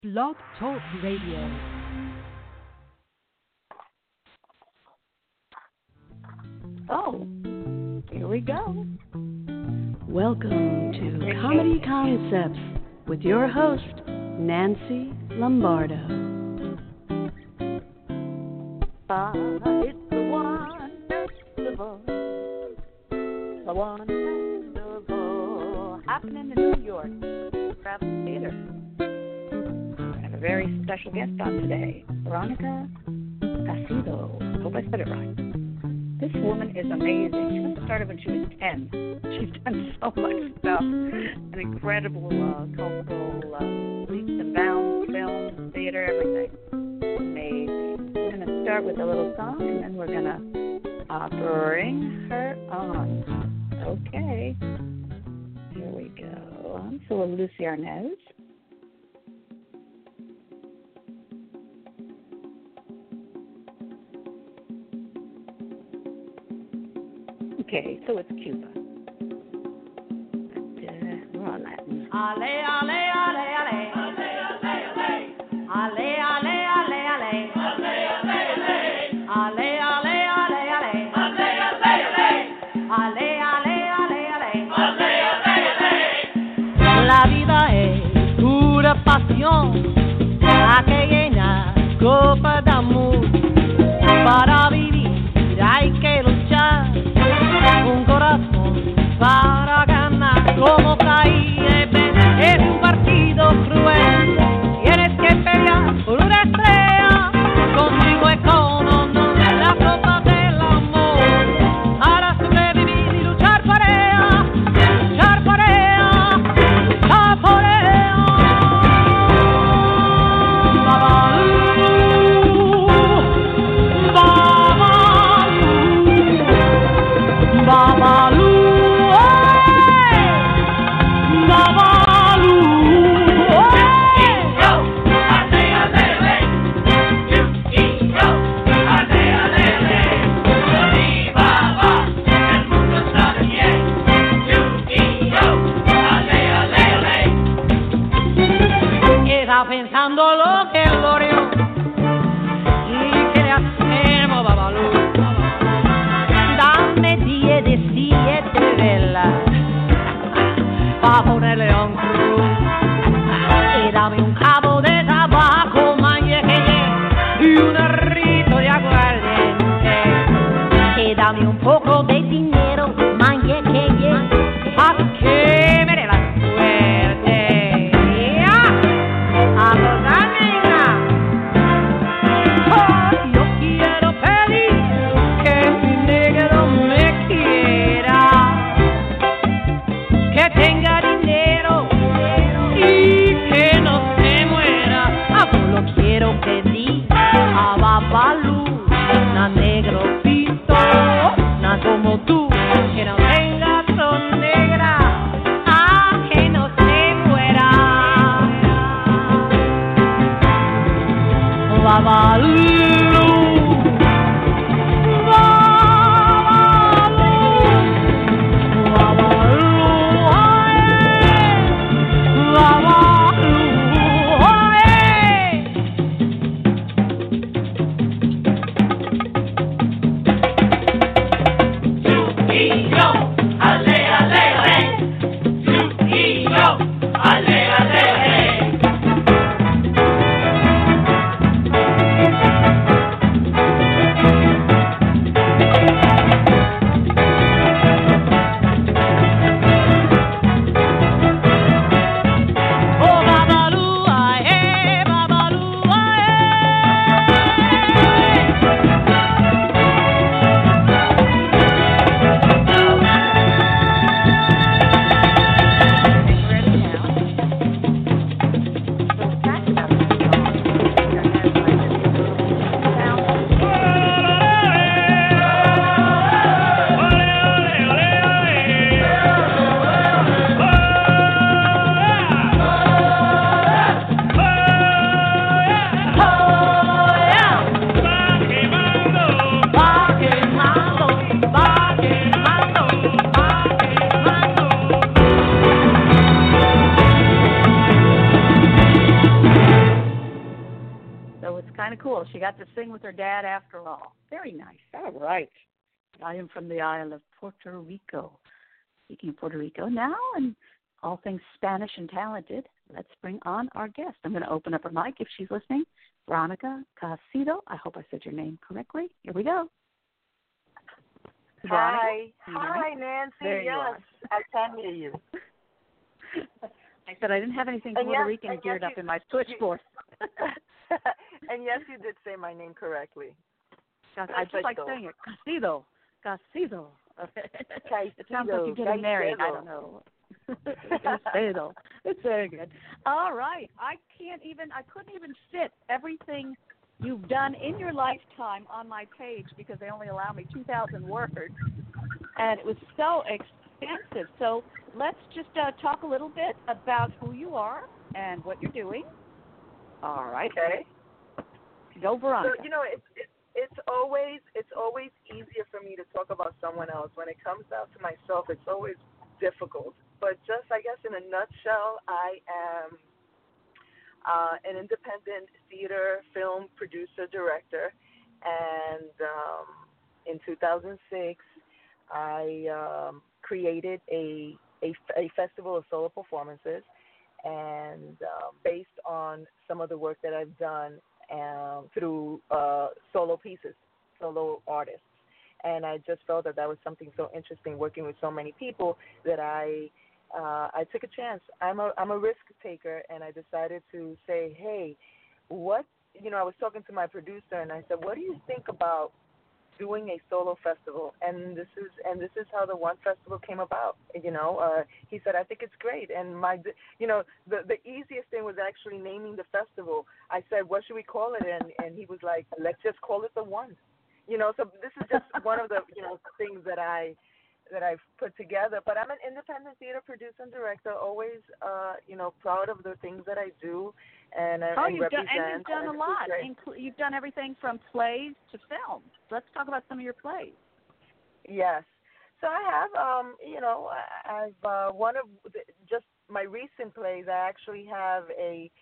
Blog Talk Radio. Oh, here we go. Welcome to Comedy Concepts with your host, Nancy Lombardo. It's the wonderful, happening in New York, Travis Theater. I have a very special guest on today, Veronica Casido. Hope I said it right. This woman is amazing. She must have started when she was 10. She's done so much stuff. An incredible cultural leaps and bounds, film, theater, everything. Amazing. We're going to start with a little song, and then we're going to bring her on. Okay. Here we go. So with Lucy Arnaz. Okay, so it's Cuba. We're on Latin. Ale, ale, ale, ale. Ale, ale, ale. Ale, ale, ale, ale. Ale, ale, ale, ale. Ale, ale, ale. Ale, ale, ale, ale. Ale, ale, ale. La vida es pura pasión, hay que llenar copa de amor. Para vivir hay que luchar, un corazón para ganar. Como caí es un partido cruel, tienes que pelear por una estrella, contigo es como no la copa del amor, para sobrevivir y luchar por ella, luchar por ella, luchar por ella. Babalu, Babalu, Babalu, está pensando lo que logró y que le hacemos, Babalu. Dame 10 de 7 velas pa' ponerle un cruz y dame un cabo de tabaco, manjeje, y un rito de aguardiente y dame un poco de dinero, manjeje, pa' que me dé la suerte. A toda negra, oh, yo quiero pedir que mi negro me quiera, que tenga dinero y que no se muera. Lo quiero pedir a Babalu, na negro pito, na como tú, que no tenga son negra, que no se muera. Babalu. So it's kind of cool. She got to sing with her dad after all. Very nice. All right. I am from the Isle of Puerto Rico. Speaking of Puerto Rico now and all things Spanish and talented, let's bring on our guest. I'm going to open up her mic if she's listening. Veronica Casido. I hope I said your name correctly. Here we go. Hi. Hi, Nancy. There yes, I can hear you. I said I didn't have anything Puerto Rican geared up in my switchboard. And yes, you did say my name correctly. I just like saying it. Casido. Casido. It sounds like you're getting married. I don't know. Casido. It's very good. All right. I couldn't even fit everything you've done in your lifetime on my page because they only allow me 2,000 words. And it was so extensive. So let's just talk a little bit about who you are and what you're doing. All right. Okay. Go, Veronica. So, it's always easier for me to talk about someone else. When it comes down to myself, it's always difficult. But just, I guess, in a nutshell, I am an independent theater, film producer, director. And in 2006, I created a festival of solo performances. And based on some of the work that I've done through solo pieces, solo artists. And I just felt that was something so interesting, working with so many people, that I took a chance. I'm a risk taker, and I decided to say, hey, I was talking to my producer, and I said, what do you think about doing a solo festival? And this is how the One Festival came about. He said, I think it's great. And the easiest thing was actually naming the festival. I said, what should we call it? And he was like, let's just call it the One. So this is just one of the things that I've put together. But I'm an independent theater producer and director, always proud of the things that I do and you've represent. You've done a lot. You've done everything from plays to film. Let's talk about some of your plays. Yes. So I have, I've one of just my recent plays. I actually have a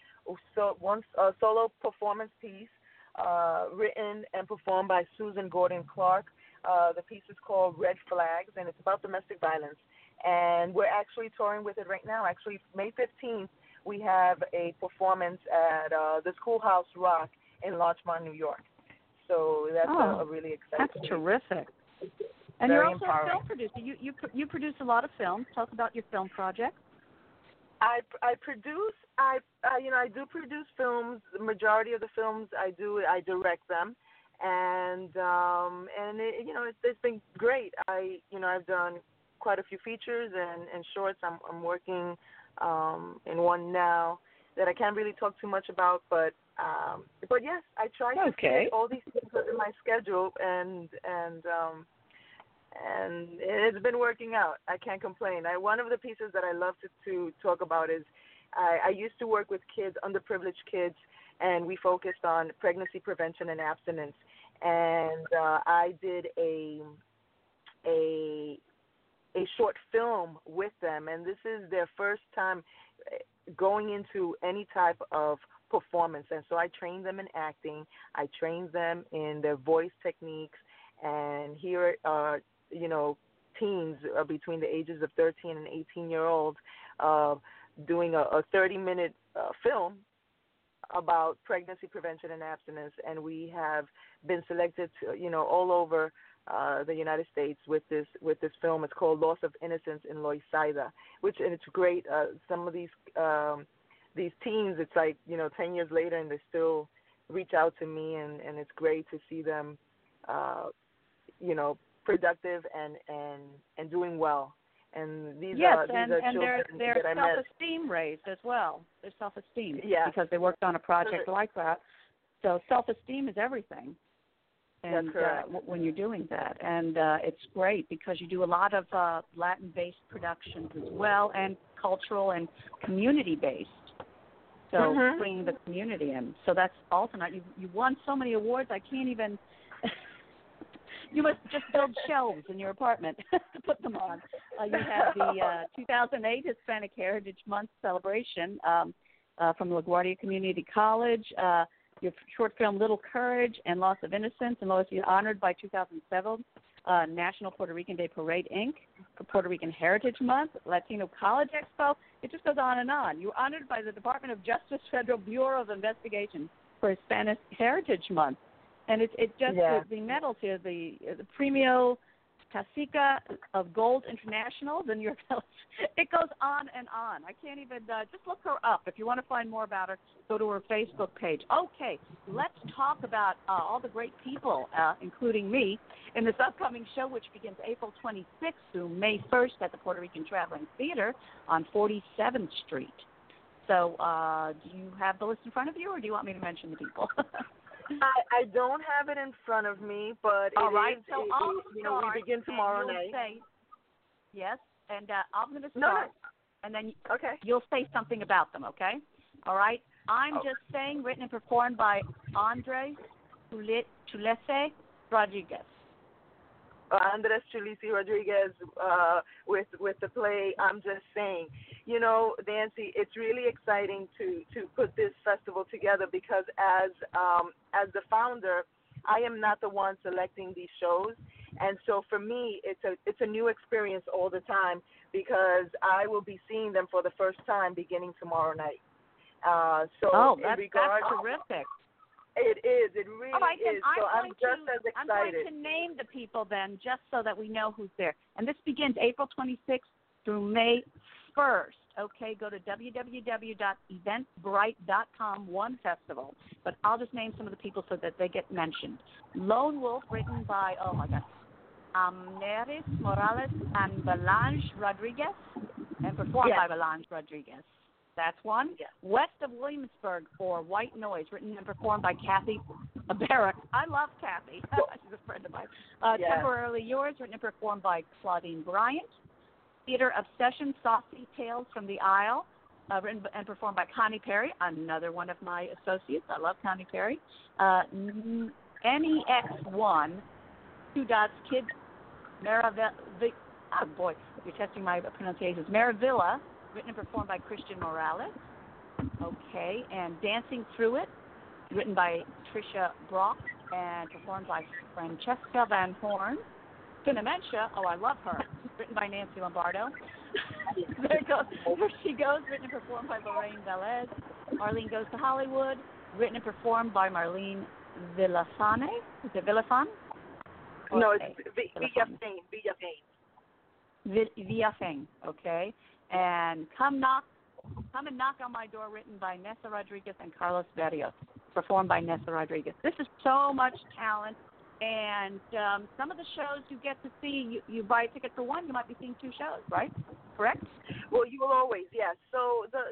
solo performance piece written and performed by Susan Gordon Clark. The piece is called Red Flags, and it's about domestic violence. And we're actually touring with it right now. Actually, May 15th, we have a performance at the Schoolhouse Rock in Larchmont, New York. So that's a really exciting. That's terrific. And Very you're also empowering. a film producer. You produce a lot of films. Tell us about your film project. I do produce films. The majority of the films I direct them, and it's been great. I've done quite a few features and shorts. I'm working in one now that I can't really talk too much about, but yes, I try to fit all these things in my schedule, and it's been working out. I can't complain. One of the pieces that I love to talk about is I used to work with kids, underprivileged kids, and we focused on pregnancy prevention and abstinence. And I did a short film with them, and this is their first time going into any type of performance. And so I trained them in acting. I trained them in their voice techniques. And here are, teens between the ages of 13 and 18-year-olds doing a 30-minute film about pregnancy prevention and abstinence. And we have been selected, all over the United States with this film. It's called Loss of Innocence in Loisaida, and it's great. Some of these teens, it's like 10 years later, and they still reach out to me, and it's great to see them, productive and doing well. And these are children their that I met. self-esteem raised as well. Their self-esteem, yes, because they worked on a project like that. So self-esteem is everything. And that's correct. When you're doing that, and it's great because you do a lot of Latin-based productions as well, and cultural and community-based. So bringing the community in. So that's awesome. You won so many awards. I can't even. You must just build shelves in your apartment to put them on. You have the 2008 Hispanic Heritage Month celebration from LaGuardia Community College. Your short film Little Courage and Loss of Innocence, and Lois, you're honored by 2007 National Puerto Rican Day Parade, Inc., for Puerto Rican Heritage Month, Latino College Expo. It just goes on and on. You were honored by the Department of Justice Federal Bureau of Investigation for Hispanic Heritage Month. And it's just the medal to the Premio Tasica of Gold International, the New York Times. It goes on and on. I can't even, just look her up. If you want to find more about her, go to her Facebook page. Okay, let's talk about all the great people, including me, in this upcoming show, which begins April 26th through May 1st at the Puerto Rican Traveling Theater on 47th Street. So do you have the list in front of you, or do you want me to mention the people? I don't have it in front of me, but all it right. is, So we begin tomorrow night. Yes, and I'm going to start, and then you'll say something about them, okay? All right? I'm just saying, written and performed by Andres Chulese Rodriguez. Andres Chulese Rodriguez with the play I'm Just Saying. You know, Nancy, it's really exciting to put this festival together because as the founder, I am not the one selecting these shows, and so for me, it's a new experience all the time because I will be seeing them for the first time beginning tomorrow night. That's terrific. It is. It really is. So I'm just as excited. I'm going to name the people then, just so that we know who's there. And this begins April 26th through May 1st. Okay, go to www.eventbrite.com, One Festival. But I'll just name some of the people so that they get mentioned. Lone Wolf, written by, Neris Morales and Belange Rodriguez, and performed by Belange Rodriguez. That's one. Yes. West of Williamsburg for White Noise, written and performed by Kathy Barrack. I love Kathy. She's a friend of mine. Temporarily Yours, written and performed by Claudine Bryant. Theater Obsession, Saucy Tales from the Isle, written and performed by Connie Perry, another one of my associates. I love Connie Perry. NEX1, Kids, Maravilla. Oh, boy, you're testing my pronunciations. Maravilla, written and performed by Christian Morales. Okay, and Dancing Through It, written by Tricia Brock and performed by Francesca Van Horn. Cinementia, I love her, written by Nancy Lombardo. There She Goes, written and performed by Lorraine Velez. Marlene Goes to Hollywood, written and performed by Marlene Villafane. Is it Villafane? No, it's Villafane. Okay. And Come and Knock on My Door, written by Nessa Rodriguez and Carlos Berrios, performed by Nessa Rodriguez. This is so much talent, and some of the shows you get to see, you buy a ticket for one, you might be seeing two shows, right? Correct? Well, you will always, yes. So the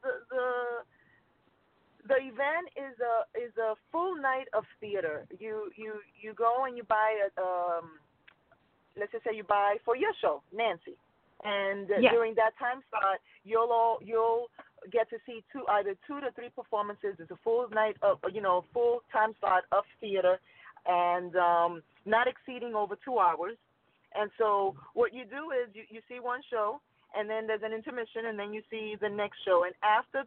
event is a full night of theater. You go and you buy let's just say you buy for your show, Nancy. And during that time slot, you'll get to see either 2 to 3 performances. It's a full night of, full time slot of theater, and not exceeding over 2 hours. And so what you do is you see one show, and then there's an intermission, and then you see the next show. And after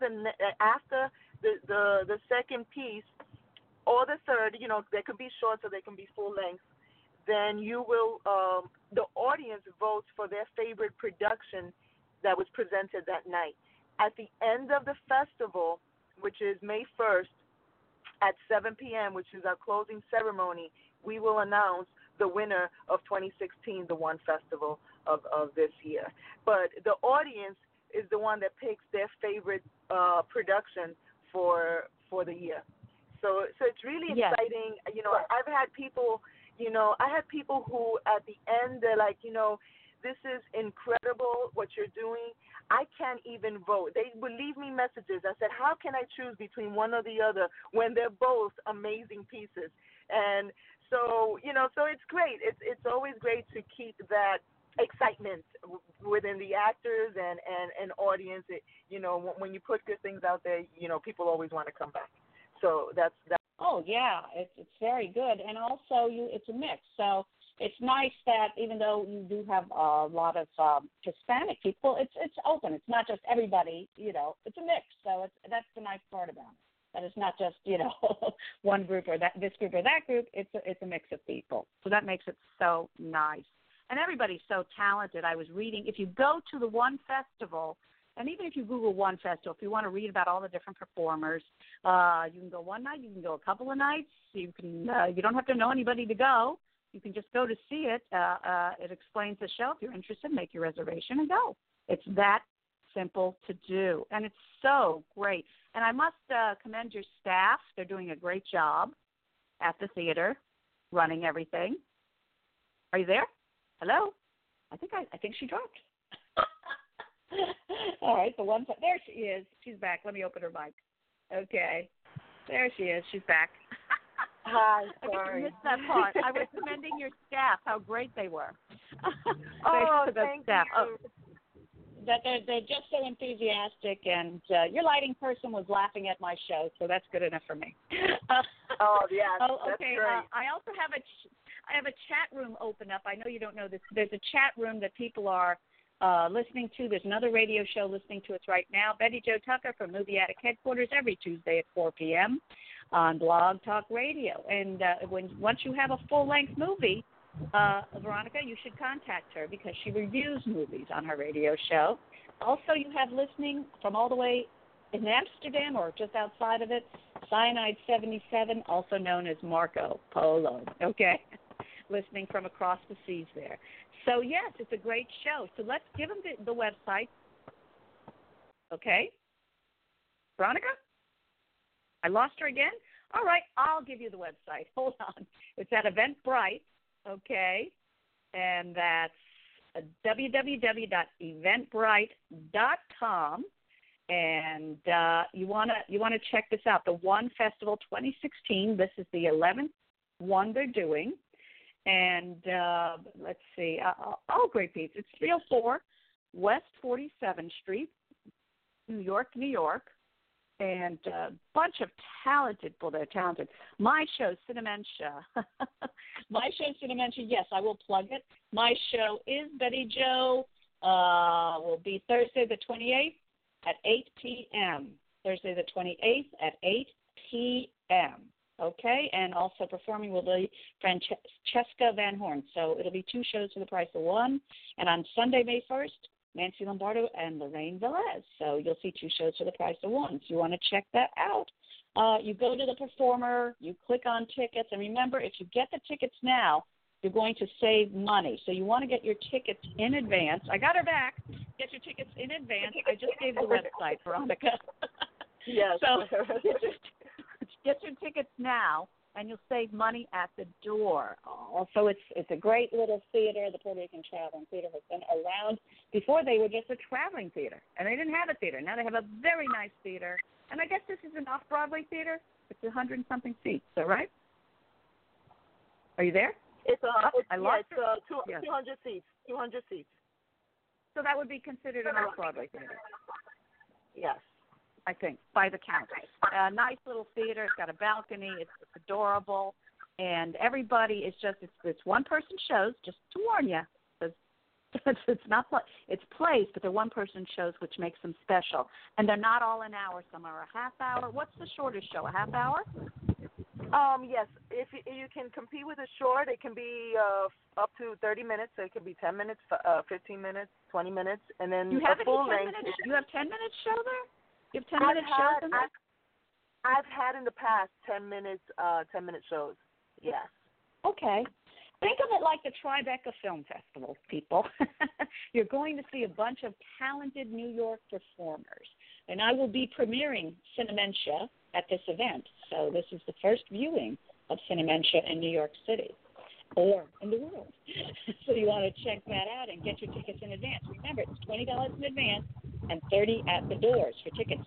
the second piece or the third, they could be short, so they can be full length. Then you will, the audience votes for their favorite production that was presented that night. At the end of the festival, which is May 1st at 7 p.m., which is our closing ceremony, we will announce the winner of 2016, the One Festival of this year. But the audience is the one that picks their favorite production for the year. So it's really exciting. I've had people. I had people who at the end, they're like, this is incredible what you're doing. I can't even vote. They would leave me messages. I said, how can I choose between one or the other when they're both amazing pieces? And so, so it's great. It's always great to keep that excitement within the actors and audience. When you put good things out there, people always want to come back. So that's. Oh, yeah, it's very good. And also, it's a mix. So it's nice that even though you do have a lot of Hispanic people, it's open. It's not just everybody, it's a mix. So that's the nice part about it. That it's not just, one group or this group or that group. It's a mix of people. So that makes it so nice. And everybody's so talented. I was reading, if you go to the one festival, and even if you Google one festival, if you want to read about all the different performers, you can go one night, you can go a couple of nights. You don't have to know anybody to go. You can just go to see it. It explains the show. If you're interested, make your reservation and go. It's that simple to do, and it's so great. And I must commend your staff. They're doing a great job at the theater, running everything. Are you there? Hello? I think she dropped. All right, there she is. She's back. Let me open her mic. Okay, there she is. She's back. Hi, I sorry. missed that part. I was commending your staff, how great they were. Thank staff. you. Oh, that they're just so enthusiastic, and your lighting person was laughing at my show, so that's good enough for me. Yeah, oh, that's okay. great. I also have a chat room open up. I know you don't know this. There's a chat room that people are listening to. There's another radio show listening to us right now. Betty Jo Tucker from Movie Attic Headquarters every Tuesday at 4 p.m. on Blog Talk Radio. And once you have a full-length movie, Veronica, you should contact her because she reviews movies on her radio show. Also, you have listening from all the way in Amsterdam or just outside of it, Cyanide 77, also known as Marco Polo, okay? Listening from across the seas there. So, yes, it's a great show. So let's give them the website. Okay? Veronica? I lost her again? All right, I'll give you the website. Hold on. It's at Eventbrite, okay? And that's www.eventbrite.com. And you want to check this out. The One Festival 2016, this is the 11th one they're doing. And let's see. Great pizza. It's 304 West 47th Street, New York, New York. And a bunch of talented people. They're talented. My show, Cinementia. Yes, I will plug it. My show is Betty Jo. Will be Thursday the 28th at 8 p.m. Thursday the 28th at 8 p.m. Okay, and also performing will be Francesca Van Horn. So it'll be two shows for the price of one. And on Sunday, May 1st, Nancy Lombardo and Lorraine Velez. So you'll see two shows for the price of one. So you want to check that out. You go to the performer, you click on tickets, and remember, if you get the tickets now, you're going to save money. So you want to get your tickets in advance. I got her back. Get your tickets in advance. I just gave the website, Veronica. Yes. So get your tickets now, and you'll save money at the door. Also, it's a great little theater. The Puerto Rican Traveling Theater has been around. Before, they were just a traveling theater, and they didn't have a theater. Now they have a very nice theater, and I guess this is an off-Broadway theater. It's 100-something seats, all right? Are you there? It's 200 seats. 200 seats. So that would be considered an off-Broadway theater. Yes. I think, by the count. Nice little theater. It's got a balcony. It's adorable. And everybody is it's one-person shows, just to warn you. It's plays, but they're one-person shows, which makes them special. And they're not all an hour. Some are a half hour. What's the shortest show, a half hour? Yes. If you can compete with a short, it can be up to 30 minutes. So it can be 10 minutes, 15 minutes, 20 minutes. And then you have a full length. You have 10-minute show there? You have 10-minute shows in there? I've had in the past 10-minute shows. Yes. Okay. Think of it like the Tribeca Film Festival, people. You're going to see a bunch of talented New York performers. And I will be premiering Cinementia at this event. So this is the first viewing of Cinementia in New York City or in the world. So you want to check that out and get your tickets in advance. Remember, it's $20 in advance and $30 at the doors for tickets.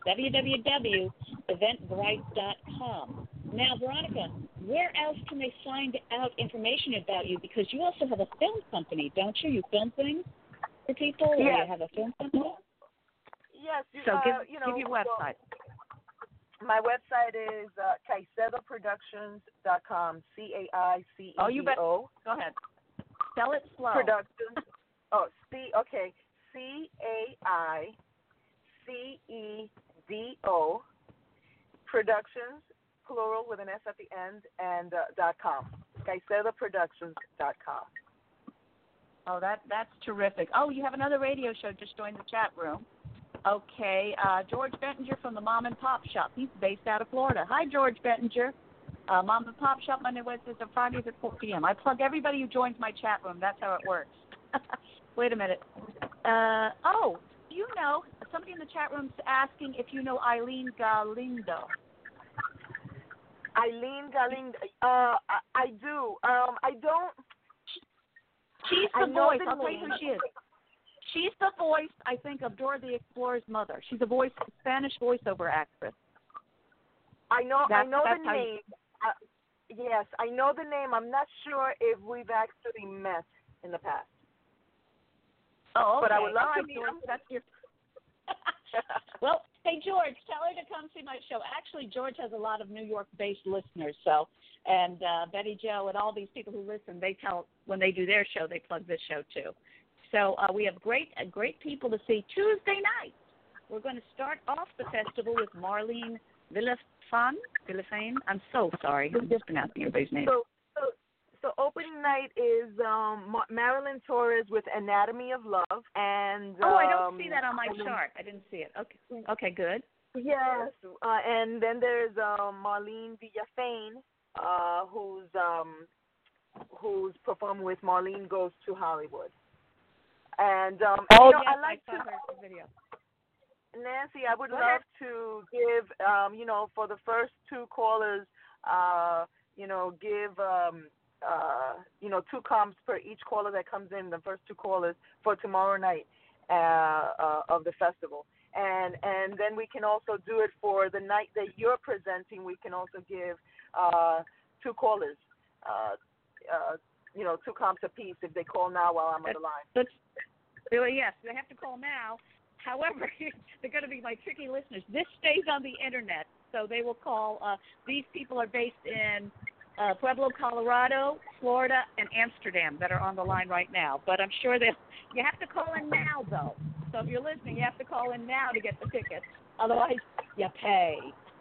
www.eventbrite.com. Now, Veronica, where else can they find out information about you? Because you also have a film company, don't you? You film things for people? Or yes. You have a film company? Yes. So give your website. My website is caicedoproductions.com, CAICEDO. Oh, you bet. Go ahead. Spell it slow. Productions. Okay. CAICEDO Productions, plural with an S at the end, and .com. CaicedoProductions.com. Oh, that's terrific. Oh, you have another radio show. Just joined the chat room. Okay, George Bettinger from the Mom and Pop Shop. He's based out of Florida. Hi, George Bettinger. Mom and Pop Shop, Monday, Wednesdays, and Fridays at 4 p.m. I plug everybody who joins my chat room. That's how it works. Wait a minute. Somebody in the chat room's asking if you know Eileen Galindo. Eileen Galindo. I do. I don't. She's the voice. I'll tell you who she is. She's the voice, I think, of Dora the Explorer's mother. She's a Spanish voiceover actress. I know the name. Yes, I know the name. I'm not sure if we've actually met in the past. Oh, okay. But I would love to meet George, him. That's your. Well, hey George, tell her to come see my show. Actually, George has a lot of New York-based listeners, and Betty Jo and all these people who listen, they tell when they do their show, they plug this show too. So we have great people to see Tuesday night. We're going to start off the festival with Marlene Villafane. I'm so sorry. I'm mispronouncing everybody's name. So opening night is Marilyn Torres with Anatomy of Love, and I don't see that on my chart. I didn't see it. Okay, good. Yes, and then there's Marlene Villafane, who's performing with Marlene Goes to Hollywood. And yes, I saw her video. Nancy, I would love to give for the first two callers, give 2 comps per each caller that comes in, the first 2 callers for tomorrow night of the festival. And then we can also do it for the night that you're presenting. We can also give 2 callers, 2 comps apiece if they call now while I'm on the line. Yes, they have to call now. However, they're going to be my tricky listeners. This stays on the internet, so they will call. These people are based in Pueblo, Colorado, Florida, and Amsterdam that are on the line right now. But I'm sure you have to call in now, though. So if you're listening, you have to call in now to get the tickets. Otherwise, you pay.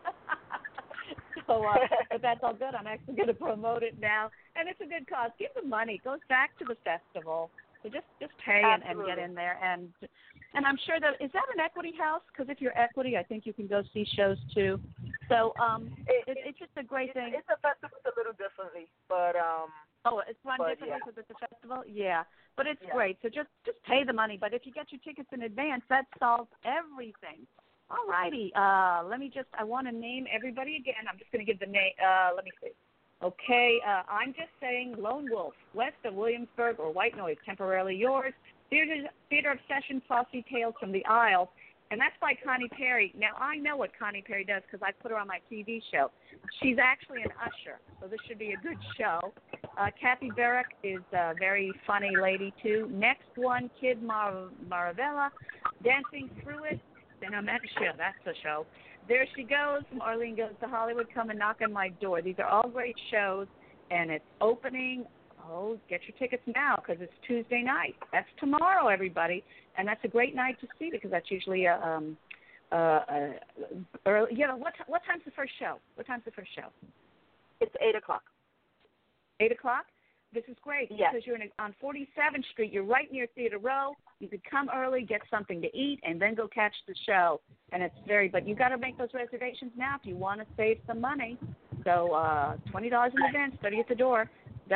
But that's all good. I'm actually going to promote it now. And it's a good cause. Give the money. It goes back to the festival. So just pay and get in there. And I'm sure is that an equity house? Because if you're equity, I think you can go see shows, too. So it's just a great thing. It's a festival a little differently, but it's run differently because it's a festival. Yeah, but it's great. So just pay the money. But if you get your tickets in advance, that solves everything. All righty. I want to name everybody again. I'm just going to give the name. Let me see. Okay. I'm just saying Lone Wolf, west of Williamsburg, or White Noise, Temporarily Yours. Theater Obsession, Saucy Tales from the Isles. And that's by Connie Perry. Now, I know what Connie Perry does because I put her on my TV show. She's actually an usher, so this should be a good show. Kathy Barrick is a very funny lady, too. Next one, Kid Maravella, Dancing Through It. Dementia, that's the show. There She Goes, Marlene Goes to Hollywood, Come and Knock on My Door. These are all great shows, and it's opening. Get your tickets now because it's Tuesday night. That's tomorrow, everybody, and that's a great night to see because that's usually early. What time's the first show? It's 8:00. 8:00. This is great because you're on 47th Street. You're right near Theater Row. You could come early, get something to eat, and then go catch the show. And but you got to make those reservations now if you want to save some money. So $20 in advance, 30 at the door.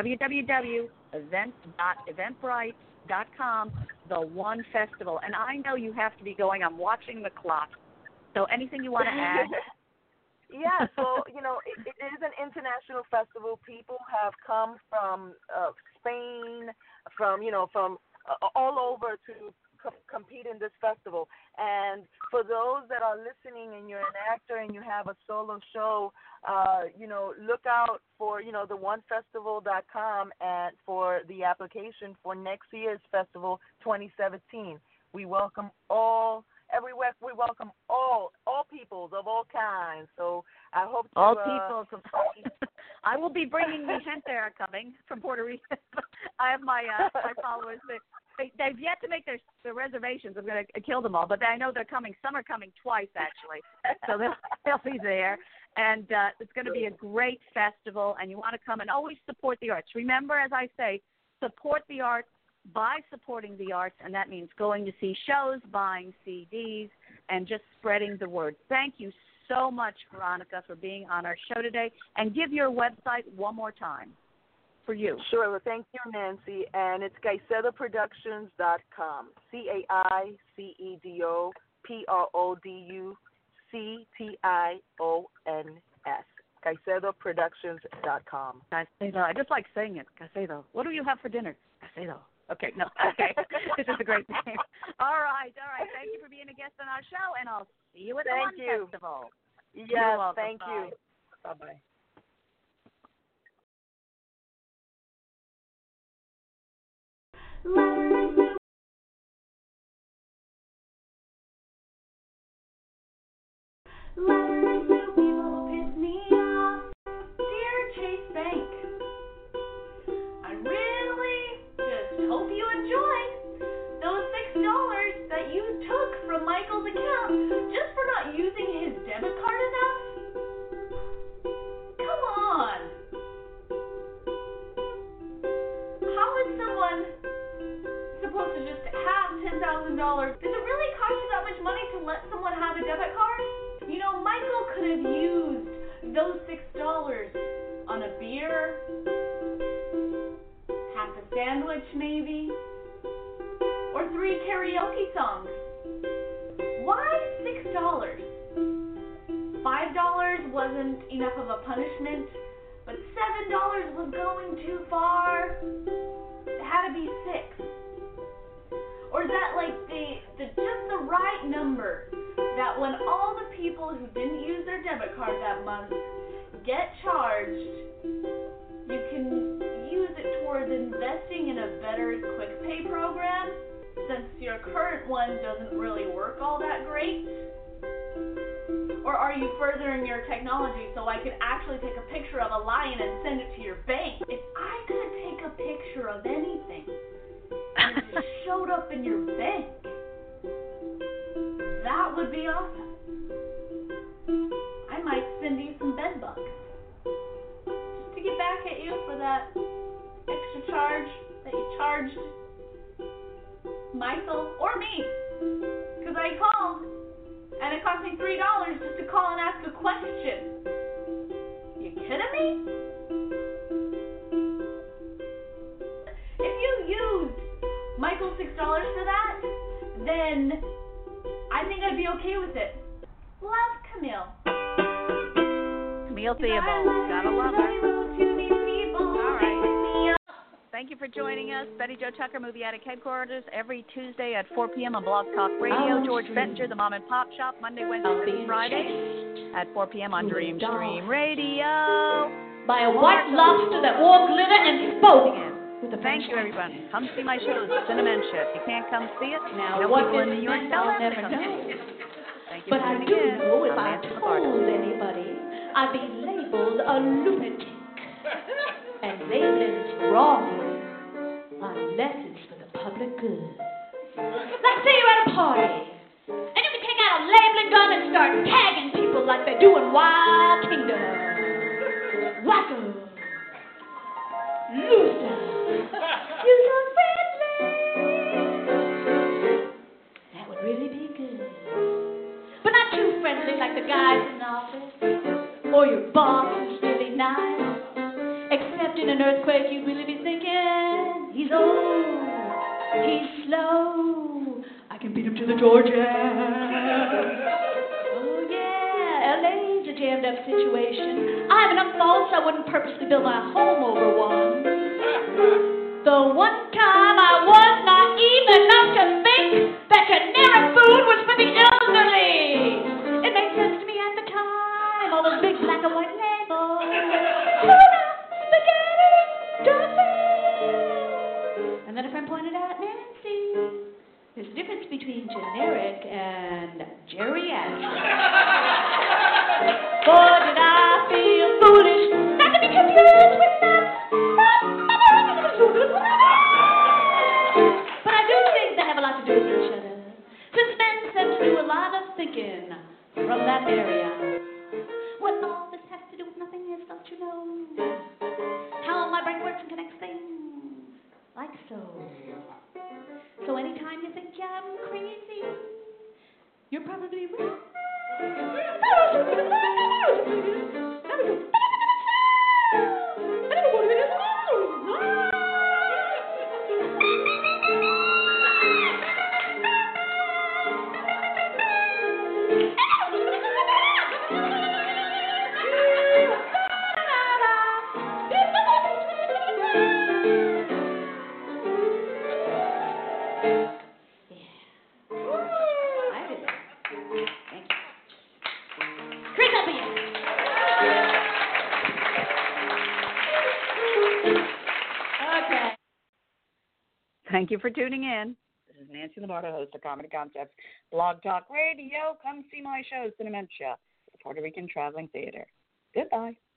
www.event.eventbrite.com, the One Festival. And I know you have to be going. I'm watching the clock. So anything you want to add? Yeah, so, it is an international festival. People have come from Spain, from all over to compete in this festival. And for those that are listening and you're an actor and you have a solo show, look out for, the onefestival.com and for the application for next year's festival 2017. We welcome everywhere. We welcome all peoples of all kinds. So I hope to, all peoples. I will be bringing the gente are coming from Puerto Rico. I have my followers there. they've yet to make their reservations. I'm going to kill them all, but I know they're coming. Some are coming twice, actually, so they'll be there. And it's going to be a great festival, and you want to come and always support the arts. Remember, as I say, support the arts by supporting the arts, and that means going to see shows, buying CDs, and just spreading the word. Thank you so much, Veronica, for being on our show today. And give your website one more time for you. Sure. Well, thank you, Nancy. And it's CaicedoProductions.com. CaicedoProductions. CaicedoProductions.com. Caicedo. I just like saying it. Caicedo. What do you have for dinner? Caicedo. Okay, no. Okay. This is a great name. All right. Thank you for being a guest on our show, and I'll see you at the One Festival. Yes, thank you. Bye-bye. Letters to people who piss me off. Dear Chase Bank, I really just hope you enjoyed those $6 that you took from Michael's account just for not using his debit card enough. Come on. How is someone supposed to just have $10,000? Does it really cost you that much money to let someone have a debit card? You know, Michael could have used those $6 on a beer, half a sandwich maybe, or 3 karaoke songs. Why $6? $5 wasn't enough of a punishment, but $7 was going too far. It had to be 6. Or is that like just the right number? That when all the people who didn't use their debit card that month get charged, you can use it towards investing in a better quick pay program, since your current one doesn't really work all that great? Or are you furthering your technology so I could actually take a picture of a lion and send it to your bank? If I could take a picture of anything and it just showed up in your bank, that would be awesome. I might send you some bed bugs just to get back at you for that extra charge that you charged Michael or me. Because I called and it cost me $3 just to call and ask a question. You kidding me? If you used Michael's $6 for that, then I think I'd be okay with it. Love, Camille. Camille Theobald. Gotta love her. All right. Thank you for joining us. Betty Jo Tucker, Movie Addict Headquarters, every Tuesday at 4 p.m. on Blog Talk Radio. George Bettinger, the Mom and Pop Shop, Monday, Wednesday, and Friday at 4 p.m. on Dream Stream Radio. By a white lobster that wore glitter and spoke. Thank you, everybody. Come see my show, Cinementia. If you can't come see it, now no what people in is New York meant, tell I'll them to never come know. see it. Thank you But for I tuning do in. know if I'm I Nancy Lombardo. told anybody, I'd be labeled a lunatic. And labeling's wrong, unless it's for the public good. Let's say you're at a party, and you can take out a labeling gun and start tagging people like they do in Wild Kingdom. Wacko, loser, you're so friendly. That would really be good. But not too friendly like the guys in the office, or your boss who's really nice. Except in an earthquake, you'd really be thinking, he's old, he's slow, I can beat him to the Georgia. Oh yeah, LA's a jammed up situation. I have enough faults I wouldn't purposely build my home over one. The one time I was naive enough to think that generic food was for the elderly. It made sense to me at the time, all those big black and white labels. And then a friend pointed out, Nancy, there's a difference between generic and geriatric. Boy, did I feel foolish not to be confused with that. So anytime you think I'm crazy, you're probably right. Thank you for tuning in. This is Nancy Lombardo, host of Comedy Concepts, Blog Talk Radio. Come see my show, Cinementia, the Puerto Rican Traveling Theater. Goodbye.